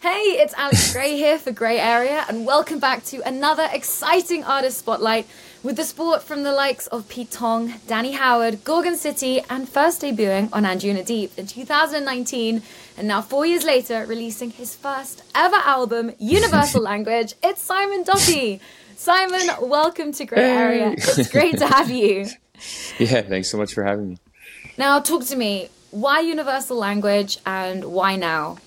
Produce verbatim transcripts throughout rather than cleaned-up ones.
Hey, it's Alex Gray here for Grey Area, and welcome back to another exciting artist spotlight with the support from the likes of Pete Tong, Danny Howard, Gorgon City, and first debuting on Anjuna Deep in two thousand nineteen, and now four years later releasing his first ever album, Universal Language. It's Simon Duffy. Simon, welcome to Grey Hey. Area. It's great to have you. Yeah, thanks so much for having me. Now, talk to me. Why Universal Language and why now?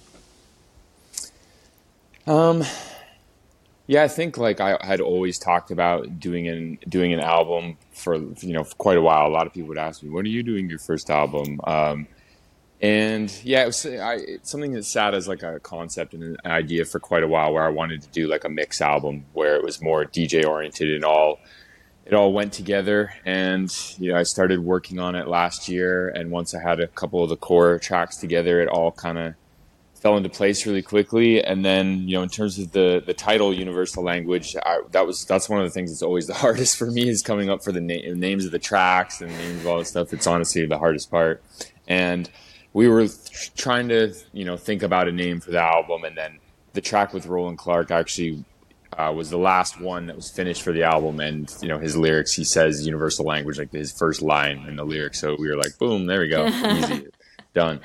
Um, yeah, I think like I had always talked about doing an doing an album for you know for quite a while. A lot of people would ask me, "When are you doing your first album?" Um, and yeah, it was I, it's something that sat as like a concept and an idea for quite a while, where I wanted to do like a mix album where it was more D J oriented and all. It all went together, and you know I started working on it last year. And once I had a couple of the core tracks together, it all kind of fell into place really quickly. And then, you know, in terms of the the title, Universal Language, I, that was that's one of the things that's always the hardest for me, is coming up for the na- names of the tracks and names of all this stuff. It's honestly the hardest part. And we were th- trying to, you know, think about a name for the album, and then the track with Roland Clark actually uh, was the last one that was finished for the album. And you know, his lyrics, he says Universal Language, like his first line in the lyrics. So we were like, boom, there we go, easy, done.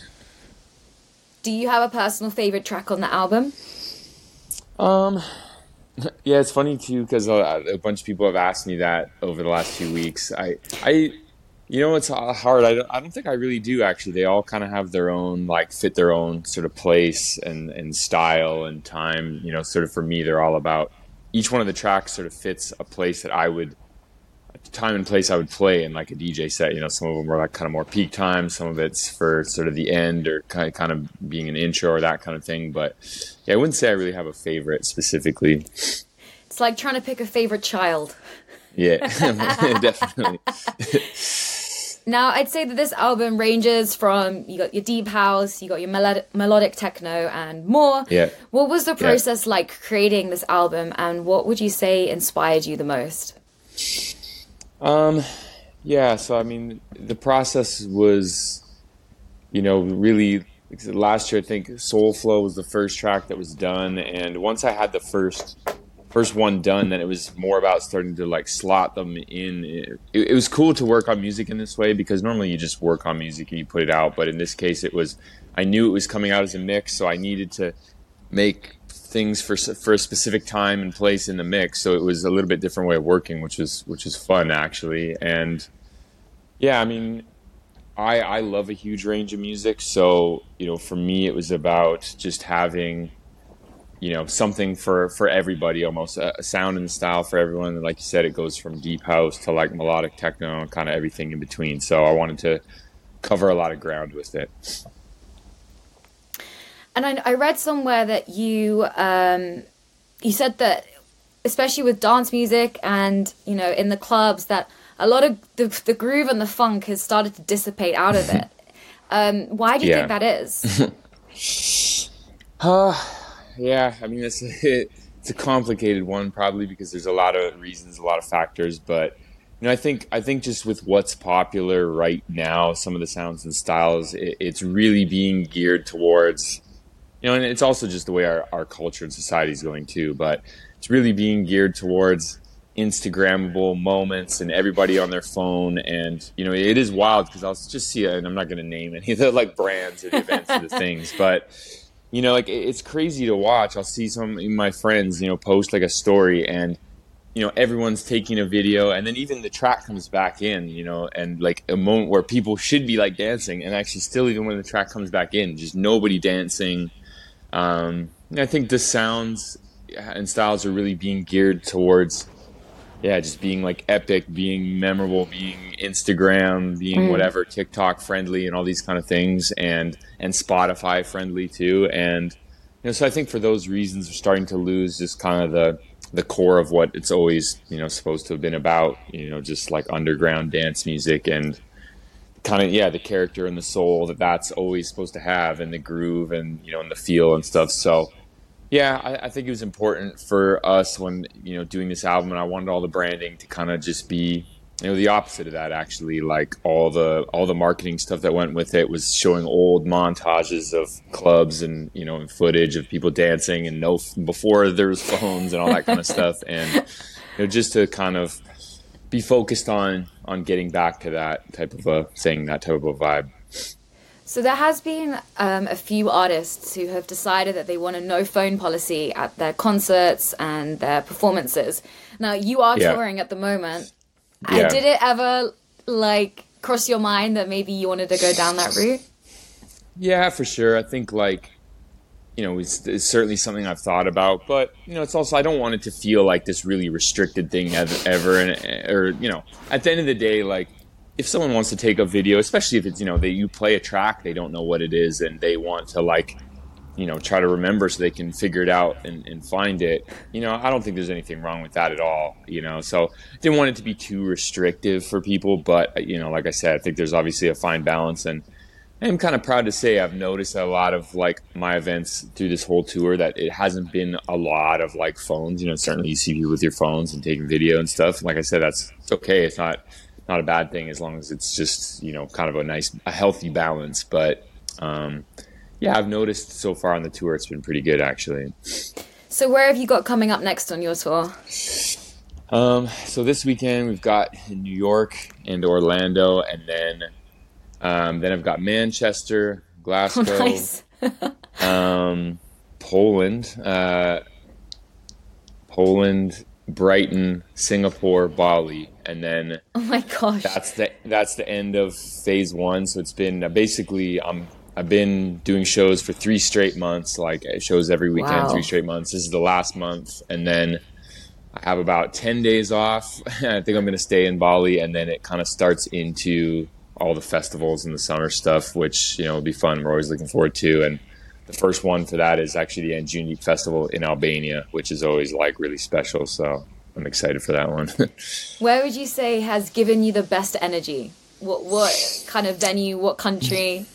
Do you have a personal favorite track on the album? Um, yeah, it's funny too, because a, a bunch of people have asked me that over the last few weeks. I, I, you know, it's hard. I don't, I don't think I really do actually. They all kind of have their own, like, fit their own sort of place and, and style and time. You know, sort of for me, they're all about, each one of the tracks sort of fits a place that I would, time and place I would play in like a D J set. You know, some of them were like kind of more peak time, some of it's for sort of the end or kind of, kind of being an intro or that kind of thing. But yeah, I wouldn't say I really have a favorite specifically. It's like trying to pick a favorite child. Yeah, definitely. Now, I'd say that this album ranges from, you got your deep house, you got your melod- melodic techno and more. Yeah. What was the Yeah. process like creating this album, and what would you say inspired you the most? Um, yeah, so I mean, the process was, you know, really last year. I think Soulflow was the first track that was done, and once I had the first first one done, then it was more about starting to like slot them in. It, it was cool to work on music in this way, because normally you just work on music and you put it out, but in this case, it was, I knew it was coming out as a mix, so I needed to make things for for a specific time and place in the mix. So it was a little bit different way of working, which was which was fun actually. And yeah, I mean, I I love a huge range of music. So you know, for me, it was about just having, you know, something for for everybody, almost a, a sound and style for everyone. And like you said, it goes from deep house to like melodic techno and kind of everything in between. So I wanted to cover a lot of ground with it. And I, I read somewhere that you um, you said that, especially with dance music and, you know, in the clubs, that a lot of the, the groove and the funk has started to dissipate out of it. Um, why do you Yeah. think that is? Uh, yeah, I mean, it's a, it's a complicated one, probably because there's a lot of reasons, a lot of factors. But you know, I think I think just with what's popular right now, some of the sounds and styles, it, it's really being geared towards, you know, and it's also just the way our, our culture and society is going too. But it's really being geared towards Instagrammable moments and everybody on their phone. And you know, it is wild because I'll just see it, and I'm not going to name any of the like brands or the events or the things, but you know, like it's crazy to watch. I'll see some of my friends, you know, post like a story, and you know, everyone's taking a video, and then even the track comes back in, you know, and like a moment where people should be like dancing, and actually still, even when the track comes back in, just nobody dancing. Um, and I think the sounds and styles are really being geared towards, yeah, just being like epic, being memorable, being Instagram, being Mm. whatever, TikTok friendly and all these kind of things, and and Spotify friendly too. And you know, so I think for those reasons, we're starting to lose just kind of the the core of what it's always, you know, supposed to have been about, you know, just like underground dance music and kind of, yeah, the character and the soul that that's always supposed to have, and the groove and, you know, and the feel and stuff. So yeah, I, I think it was important for us when, you know, doing this album, and I wanted all the branding to kind of just be you know, the opposite of that, actually. Like all the all the marketing stuff that went with it was showing old montages of clubs and, you know, and footage of people dancing and no before there was phones and all that kind of stuff. And, you know, just to kind of be focused on on getting back to that type of a thing, that type of a vibe. So there has been um, a few artists who have decided that they want a no phone policy at their concerts and their performances. Now, you are Yeah. touring at the moment. Yeah. Uh, Did it ever, like, cross your mind that maybe you wanted to go down that route? Yeah, for sure. I think, like, you know, it's, it's certainly something I've thought about, but, you know, it's also, I don't want it to feel like this really restricted thing ever, ever and, or, you know, at the end of the day, like, if someone wants to take a video, especially if it's, you know, they, you play a track, they don't know what it is and they want to, like, you know, try to remember so they can figure it out and, and find it, you know, I don't think there's anything wrong with that at all, you know, so didn't want it to be too restrictive for people, but, you know, like I said, I think there's obviously a fine balance, and I'm kind of proud to say I've noticed a lot of, like, my events through this whole tour that it hasn't been a lot of, like, phones, you know, certainly you see people with your phones and taking video and stuff, like I said, that's it's okay, it's not, not a bad thing as long as it's just, you know, kind of a nice, a healthy balance, but, um, yeah, I've noticed so far on the tour it's been pretty good, actually. So where have you got coming up next on your tour? Um, so this weekend we've got New York and Orlando, and then um, then I've got Manchester, Glasgow, Oh, nice. um, Poland, uh, Poland, Brighton, Singapore, Bali, and then Oh my gosh. that's the that's the end of phase one. So it's been uh, basically I'm. I've been doing shows for three straight months, like shows every weekend, Wow. three straight months. This is the last month. And then I have about ten days off. I think I'm going to stay in Bali. And then it kind of starts into all the festivals and the summer stuff, which, you know, will be fun. We're always looking forward to. And the first one for that is actually the Anjuni Festival in Albania, which is always like really special. So I'm excited for that one. Where would you say has given you the best energy? What, what kind of venue, what country?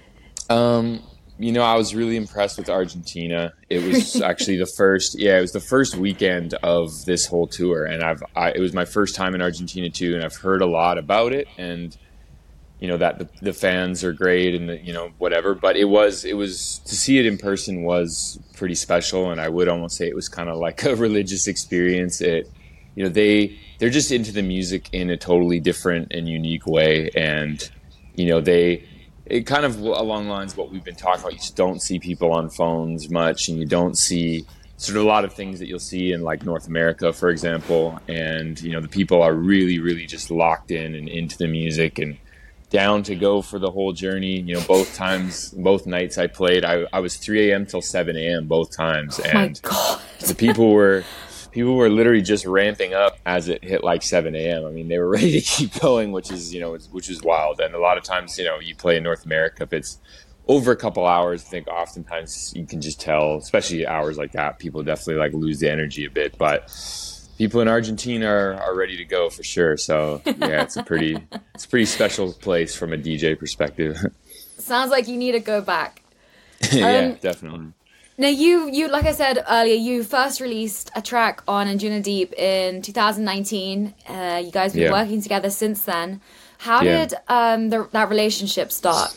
Um, you know, I was really impressed with Argentina. It was actually the first, yeah, it was the first weekend of this whole tour, and I've, I, it was my first time in Argentina too, and I've heard a lot about it, and you know that the, the fans are great, and the, you know whatever. But it was, it was to see it in person was pretty special, and I would almost say it was kind of like a religious experience. It, you know, they they're just into the music in a totally different and unique way, and you know they. It kind of along the lines of what we've been talking about. You just don't see people on phones much, and you don't see sort of a lot of things that you'll see in like North America, for example. And, you know, the people are really, really just locked in and into the music and down to go for the whole journey. You know, both times, both nights I played, I, I was three a.m. till seven a.m. both times. Oh and my God. the people were... People were literally just ramping up as it hit like seven a.m. I mean, they were ready to keep going, which is, you know, which is wild. And a lot of times, you know, you play in North America, if it's over a couple hours, I think oftentimes you can just tell, especially hours like that, people definitely like lose the energy a bit. But people in Argentina are, are ready to go for sure. So yeah, it's a pretty, it's a pretty special place from a D J perspective. Sounds like you need to go back. yeah, Um, definitely. Now, you, you, like I said earlier, you first released a track on Anjuna Deep in two thousand nineteen. Uh, you guys have been Yeah. working together since then. How Yeah. did um, the, that relationship start?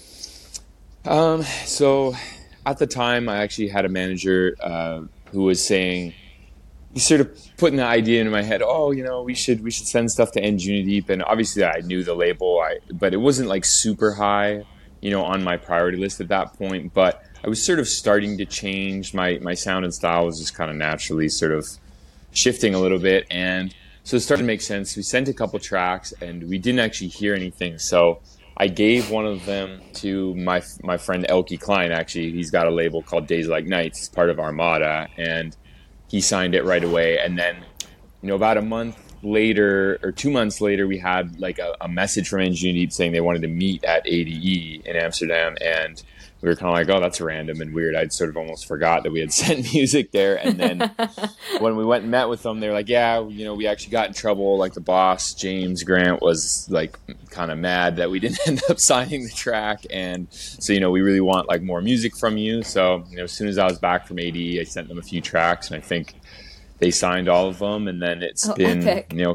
Um, so at the time, I actually had a manager uh, who was saying, he sort of putting the idea into my head, oh, you know, we should we should send stuff to Anjuna Deep. And obviously I knew the label, I but it wasn't like super high, you know, on my priority list at that point. But I was sort of starting to change. My, my sound and style was just kind of naturally sort of shifting a little bit. And so it started to make sense. We sent a couple tracks and we didn't actually hear anything. So I gave one of them to my my friend Elke Klein, actually. He's got a label called Days Like Nights. It's part of Armada. And he signed it right away. And then, you know, about a month later or two months later, we had like a, a message from Anjuna Deep saying they wanted to meet at A D E in Amsterdam. And we were kind of like, oh, that's random and weird. I'd sort of almost forgot that we had sent music there. And then when we went and met with them, they were like, yeah, you know, we actually got in trouble. Like the boss, James Grant, was like kind of mad that we didn't end up signing the track. And so, you know, we really want like more music from you. So, you know, as soon as I was back from A D E, I sent them a few tracks and I think they signed all of them. And then it's Oh, been, epic. you know,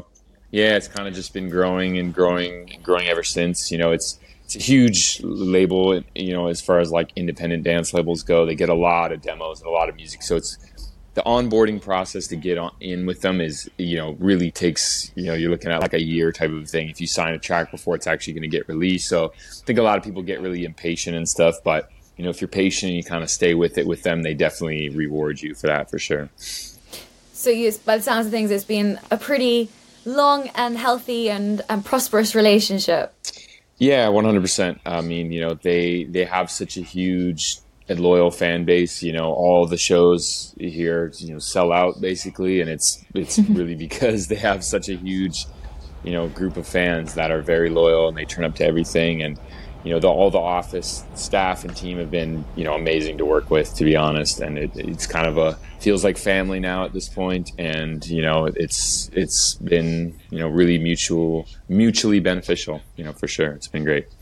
Yeah, it's kind of just been growing and growing and growing ever since. You know, it's it's a huge label, you know, as far as like independent dance labels go. They get a lot of demos and a lot of music. So it's the onboarding process to get on in with them is, you know, really takes, you know, you're looking at like a year type of thing if you sign a track before it's actually going to get released. So I think a lot of people get really impatient and stuff, but you know, if you're patient and you kind of stay with it with them, they definitely reward you for that for sure. So you, by the sounds of things, it's been a pretty long and healthy and, and prosperous relationship. Yeah, one hundred percent. I mean, you know, they they have such a huge and loyal fan base. You know, all the shows here, you know, sell out basically, and it's it's really because they have such a huge, you know, group of fans that are very loyal and they turn up to everything. And you know, the, all the office staff and team have been, you know, amazing to work with, to be honest. And it, it's kind of a feels like family now at this point. And you know, it's it's been, you know, really mutual, mutually beneficial. You know, for sure, it's been great.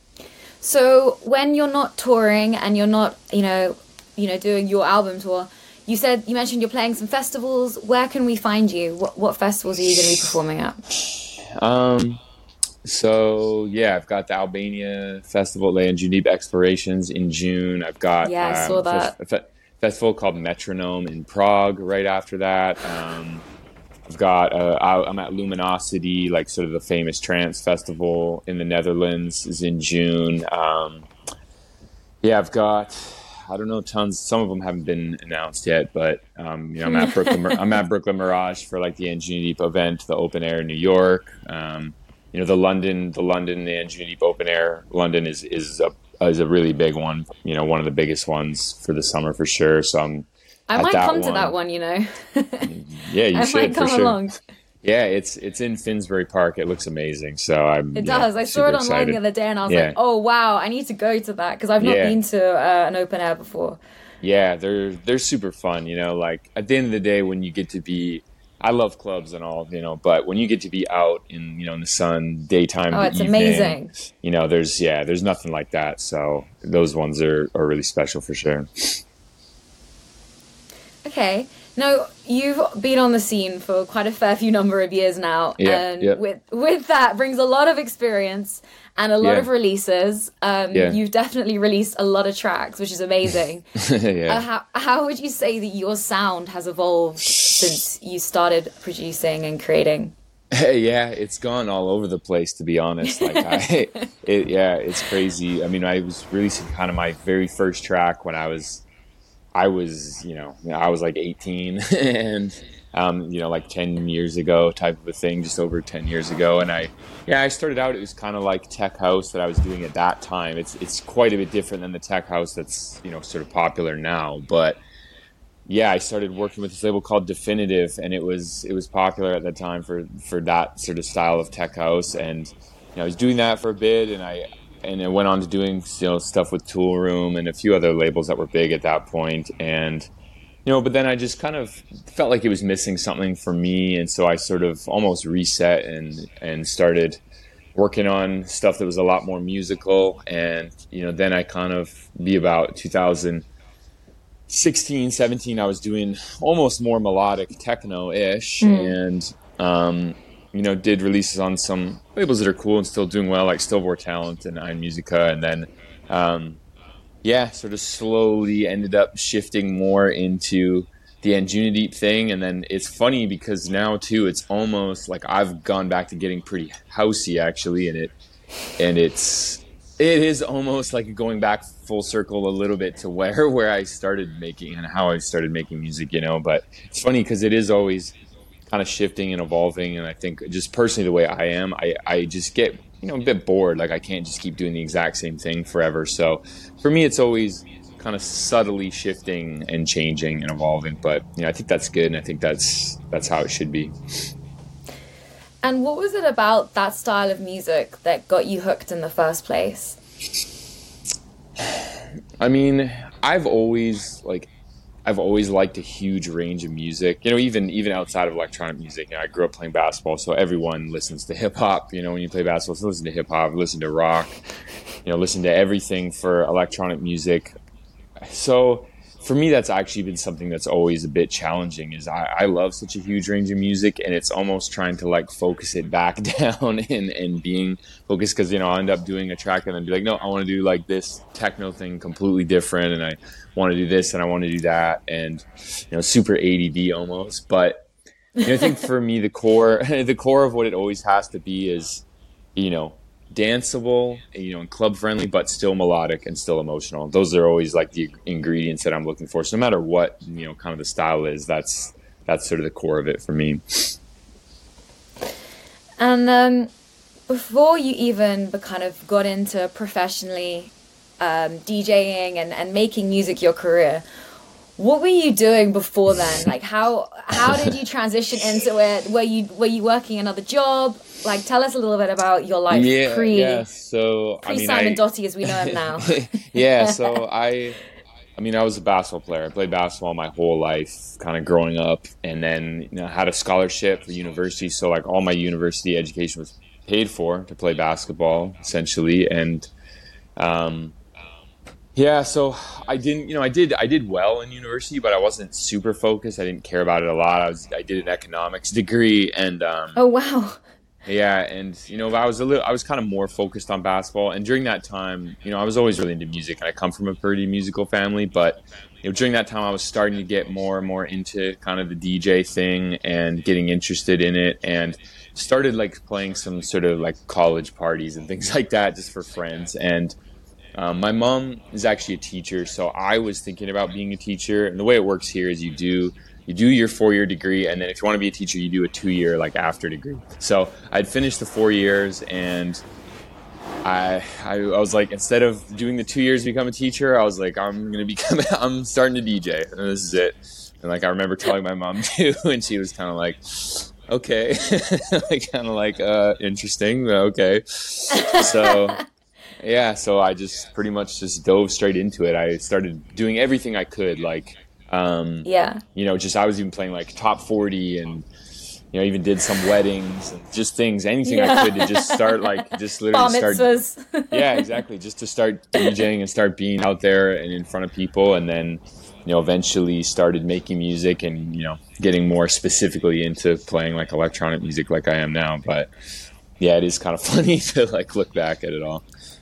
So when you're not touring and you're not, you know, you know, doing your album tour, you said you mentioned you're playing some festivals. Where can we find you? What what festivals are you going to be performing at? Um. So yeah, I've got the Albania Festival, La Anjunip Explorations in June. I've got yeah, I um, saw that. a, fe- a festival called Metronome in Prague right after that. Um, I've got uh, I'm at Luminosity, like sort of the famous trance festival in the Netherlands, is in June. Um, yeah, I've got I don't know tons. Some of them haven't been announced yet, but um, you know I'm at Brooklyn. I'm at Brooklyn Mirage for like the Anjunip event, the open air in New York. Um, You know, the London, the London, the Anjunip Open Air, London is is a is a really big one. You know, one of the biggest ones for the summer for sure. So I'm I might come one. to that one. You know, yeah, you I should might come for sure. along. Yeah, it's it's in Finsbury Park. It looks amazing. So I'm. It does. Yeah, I saw it online excited. the other day, and I was yeah. like, "Oh wow, I need to go to that," because I've not yeah. been to uh, an open air before. Yeah, they're they're super fun. You know, like at the end of the day, when you get to be. I love clubs and all, you know, but when you get to be out in, you know, in the sun, daytime, oh, it's evening, amazing. You know, there's, yeah, there's nothing like that. So those ones are, are really special for sure. Okay. Now, you've been on the scene for quite a fair few number of years now. Yeah, and yeah. with with that brings a lot of experience and a lot yeah. of releases. Um, yeah. You've definitely released a lot of tracks, which is amazing. yeah. uh, how, how would you say that your sound has evolved since you started producing and creating? Yeah, it's gone all over the place, to be honest. Like, I, it, yeah, it's crazy. I mean, I was releasing kind of my very first track when I was, I was, you know, I was like eighteen and, um, you know, like ten years ago type of a thing, just over ten years ago. And I, yeah, I started out, it was kind of like tech house that I was doing at that time. It's, it's quite a bit different than the tech house that's, you know, sort of popular now. But yeah, I started working with this label called Definitive, and it was, it was popular at the time for, for that sort of style of tech house. And, you know, I was doing that for a bit, and I, and I went on to doing, you know, stuff with Tool Room and a few other labels that were big at that point. And, you know, but then I just kind of felt like it was missing something for me. And so I sort of almost reset and, and started working on stuff that was a lot more musical. And, you know, then I kind of be about two thousand sixteen, seventeen, I was doing almost more melodic techno-ish. Mm. And, um, you know, did releases on some labels that are cool and still doing well, like Stillborn Talent and Ein Musica. And then, um, yeah, sort of slowly ended up shifting more into the Anjunip thing. And then it's funny because now too, it's almost like I've gone back to getting pretty housey actually. And it, and it's, it is almost like going back full circle a little bit to where, where I started making and how I started making music, you know, but it's funny because it is always kind of shifting and evolving. And I think just personally the way I am, I, I just get, you know, a bit bored. Like I can't just keep doing the exact same thing forever. So for me, it's always kind of subtly shifting and changing and evolving. But, you know, I think that's good. And I think that's, that's how it should be. And what was it about that style of music that got you hooked in the first place? I mean, I've always like, I've always liked a huge range of music, you know, even even outside of electronic music. You know, I grew up playing basketball, so everyone listens to hip hop. You know, when you play basketball, so listen to hip hop, listen to rock, you know, listen to everything for electronic music. So for me, that's actually been something that's always a bit challenging is I, I love such a huge range of music, and it's almost trying to like focus it back down and, and being focused because, you know, I'll end up doing a track and then be like, no, I want to do like this techno thing completely different. And I want to do this and I want to do that. And, you know, super A D D almost. But you know, I think for me, the core, the core of what it always has to be is, you know, danceable, you know, and club friendly, but still melodic and still emotional. Those are always like the ingredients that I'm looking for. So no matter what, you know, kind of the style is, that's that's sort of the core of it for me. And um, before you even kind of got into professionally um, DJing and, and making music your career, what were you doing before then? Like how how did you transition into it? Were you were you working another job? Like tell us a little bit about your life yeah, pre yeah. So pre I mean, Simon I, Doty as we know him now. yeah. So I, I mean, I was a basketball player. I played basketball my whole life, kind of growing up, and then you know had a scholarship for university. So like all my university education was paid for to play basketball essentially, and um. Yeah, so I didn't, you know, I did, I did well in university, but I wasn't super focused. I didn't care about it a lot. I was, I did an economics degree, and um, Oh wow. yeah, and you know, I was a little, I was kind of more focused on basketball. And during that time, you know, I was always really into music, and I come from a pretty musical family. But you know, during that time, I was starting to get more and more into kind of the D J thing and getting interested in it, and started like playing some sort of like college parties and things like that just for friends. And Um, my mom is actually a teacher, so I was thinking about being a teacher. And the way it works here is you do you do your four-year degree, and then if you want to be a teacher, you do a two-year like after degree. So I'd finished the four years, and I, I I was like, instead of doing the two years to become a teacher, I was like, I'm gonna become I'm starting to D J, and this is it. And like I remember telling my mom too, and she was kind of like, okay, like kind of like uh, interesting, okay, so. Yeah, so I just pretty much just dove straight into it. I started doing everything I could, like, um, Yeah. you know, just I was even playing like top forty, and you know, even did some weddings and just things, anything Yeah. I could to just start like just Bar literally start. mitzvahs. Yeah, exactly. Just to start DJing and start being out there and in front of people, and then you know, eventually started making music and you know, getting more specifically into playing like electronic music, like I am now. But yeah, it is kind of funny to like look back at it all.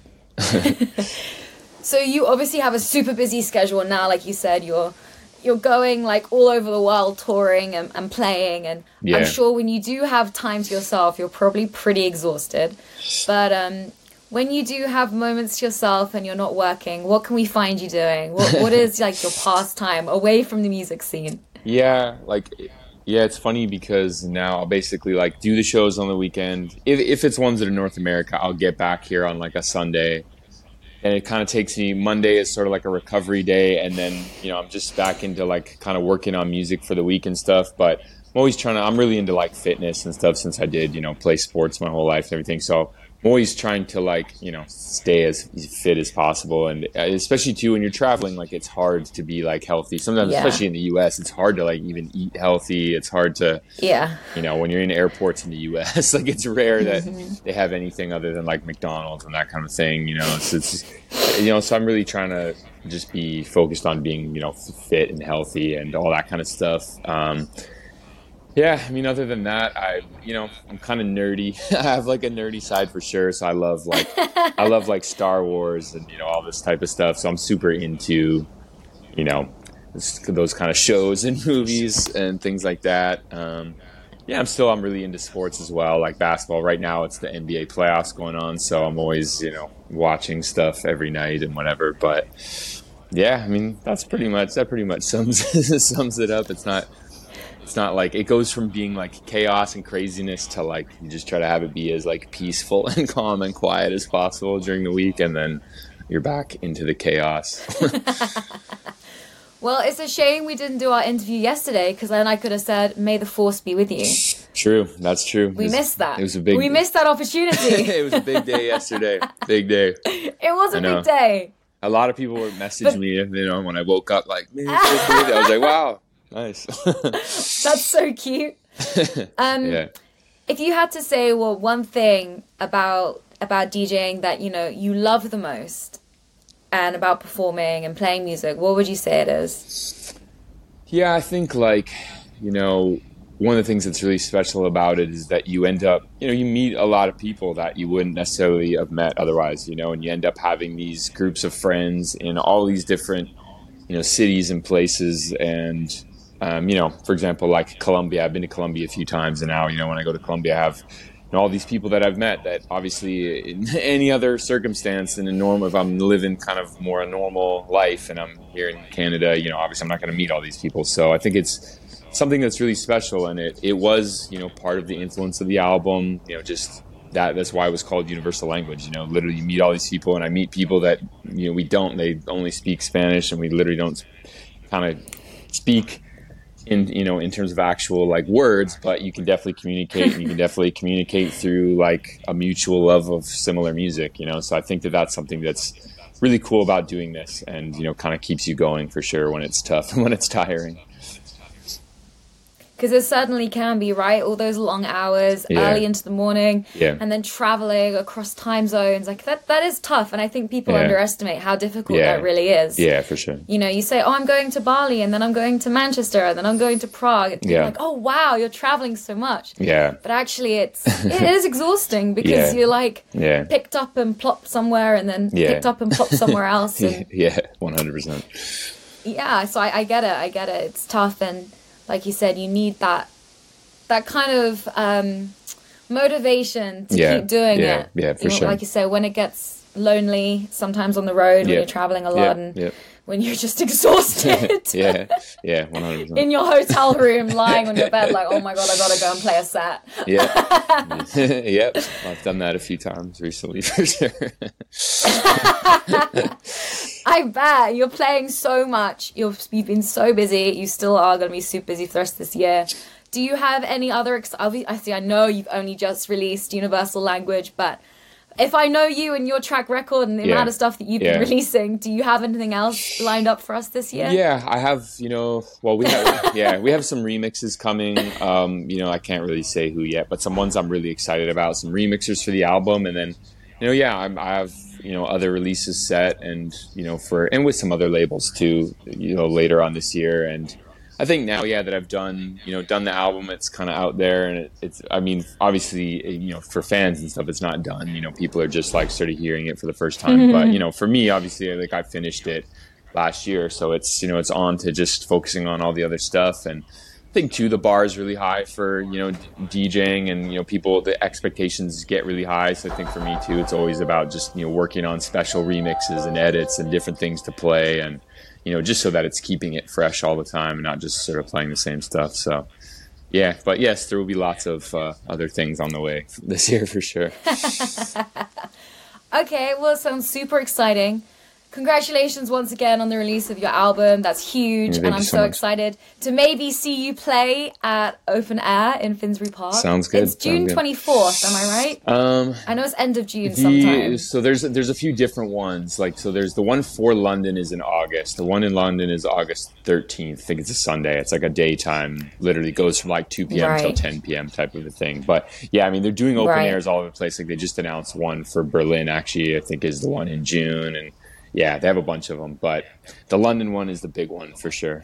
So you obviously have a super busy schedule now, like you said, you're you're going like all over the world touring and, and playing, and Yeah. I'm sure when you do have time to yourself, you're probably pretty exhausted. But um, when you do have moments to yourself and you're not working, what can we find you doing? What what is like your pastime away from the music scene? Yeah, like yeah, it's funny because now I'll basically like do the shows on the weekend. If if it's ones that are North America, I'll get back here on like a Sunday. And it kind of takes me, Monday is sort of like a recovery day, and then, you know, I'm just back into like kind of working on music for the week and stuff. But I'm always trying to, I'm really into like fitness and stuff since I did, you know, play sports my whole life and everything. So I'm always trying to like, you know, stay as fit as possible. And especially too when you're traveling, like it's hard to be like healthy. Sometimes, Yeah. especially in the U S, it's hard to like even eat healthy. It's hard to, Yeah. you know, when you're in airports in the U S, like it's rare that Mm-hmm. they have anything other than like McDonald's and that kind of thing, you know. So it's, you know, so I'm really trying to just be focused on being, you know, fit and healthy and all that kind of stuff. Um, yeah, I mean, other than that, I, you know, I'm kind of nerdy. I have like a nerdy side for sure. So I love like, I love like Star Wars and, you know, all this type of stuff. So I'm super into, you know, this, those kind of shows and movies and things like that. Um, yeah, I'm still, I'm really into sports as well, like basketball. Right now it's the N B A playoffs going on. So I'm always, you know, watching stuff every night and whatever. But yeah, I mean, that's pretty much, that pretty much sums, sums it up. It's not, it's not like, it goes from being like chaos and craziness to like, you just try to have it be as like peaceful and calm and quiet as possible during the week. And then you're back into the chaos. Well, it's a shame we didn't do our interview yesterday, because then I could have said, "May the force be with you." True, that's true. We It was- missed that. It was a big. We missed that opportunity. It was a big day yesterday. Big day. It was a I know. big day. A lot of people would message But- me, you know, when I woke up, like, "Man, it's so good." I was like, "Wow, nice." That's so cute. Um, Yeah. If you had to say, well, one thing about about DJing that you know you love the most, and about performing and playing music, what would you say it is? Yeah, I think like, you know, one of the things that's really special about it is that you end up, you know, you meet a lot of people that you wouldn't necessarily have met otherwise, you know, and you end up having these groups of friends in all these different, you know, cities and places. And, um, you know, for example, like Colombia, I've been to Colombia a few times, and now, you know, when I go to Colombia, I have you know, all these people that I've met that obviously in any other circumstance in a normal, if I'm living kind of more a normal life and I'm here in Canada, you know, obviously I'm not going to meet all these people. So I think it's something that's really special, and it, it was, you know, part of the influence of the album, you know, just that, that's why it was called Universal Language. You know, literally you meet all these people, and I meet people that, you know, we don't, they only speak Spanish, and we literally don't kind of speak in, you know, in terms of actual like words, but you can definitely communicate, and you can definitely communicate through like a mutual love of similar music, you know? So I think that that's something that's really cool about doing this, and, you know, kind of keeps you going for sure when it's tough and when it's tiring. Because it certainly can be, right? All those long hours, yeah. early into the morning, yeah. and then traveling across time zones. Like that, that is tough. And I think people yeah. underestimate how difficult yeah. that really is. Yeah, for sure. You know, you say, oh, I'm going to Bali, and then I'm going to Manchester, and then I'm going to Prague. And yeah. you're like, oh, wow, you're traveling so much. Yeah. But actually, it's it is exhausting because yeah. you're like yeah. picked up and plopped somewhere, and then yeah. picked up and plopped somewhere else. And yeah, one hundred percent. Yeah, so I, I get it. I get it. It's tough. And like you said, you need that. that kind of um, motivation to yeah, keep doing yeah, it. Yeah, for you know, sure. Like you say, when it gets lonely, sometimes on the road, when yeah. you're traveling a lot, yeah, and yeah. when you're just exhausted. yeah, yeah, one hundred percent. In your hotel room, lying on your bed, like, oh my God, I gotta go and play a set. yeah. Yep. I've done that a few times recently, for sure. I bet. You're playing so much. You're, you've been so busy. You still are going to be super busy for the rest of this year. Do you have any other... Ex- I see, I know you've only just released Universal Language, but if I know you and your track record and the yeah. amount of stuff that you've yeah. been releasing, do you have anything else lined up for us this year? Yeah, I have, you know... Well, we have, yeah, we have some remixes coming. Um, you know, I can't really say who yet, but some ones I'm really excited about. Some remixers for the album. And then, you know, yeah, I'm, I have... you know, other releases set, and, you know, for, and with some other labels too, you know, later on this year. And I think now, yeah, that I've done, you know, done the album, it's kind of out there, and it, it's, I mean, obviously, you know, for fans and stuff, it's not done, you know, people are just like sort of hearing it for the first time. Mm-hmm. But, you know, for me, obviously, like I finished it last year, so it's, you know, it's on to just focusing on all the other stuff. And I think too, the bar is really high for, you know, DJing, and, you know, people, the expectations get really high. So I think for me too, it's always about just, you know, working on special remixes and edits and different things to play, and, you know, just so that it's keeping it fresh all the time and not just sort of playing the same stuff. So yeah, but yes, there will be lots of uh, other things on the way this year for sure. Okay, well, it sounds super exciting. Congratulations once again on the release of your album. That's huge. Yeah, and I'm so so much. excited to maybe see you play at Open Air in Finsbury Park. Sounds good. It's June twenty-fourth, am I right? Um, I know it's end of June the, sometime. So there's there's a few different ones. Like, so there's the one for London is in August. The one in London is August thirteenth. I think it's a Sunday. It's like a daytime, literally goes from like two p.m. Right. till ten p.m. type of a thing. But yeah, I mean, they're doing open Right. airs all over the place. Like, they just announced one for Berlin, actually, I think is the one in June. And yeah, they have a bunch of them, but the London one is the big one for sure.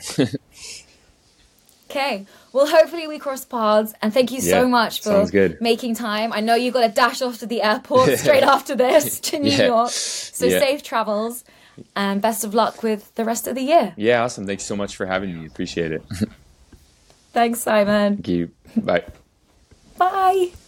Okay, well, hopefully we cross paths, and thank you Yeah, so much for sounds good. making time. I know you got to dash off to the airport straight after this to New Yeah. York, so Yeah. safe travels, and best of luck with the rest of the year. Yeah, awesome. Thanks so much for having me. Appreciate it. Thanks, Simon. Thank you. Bye. Bye.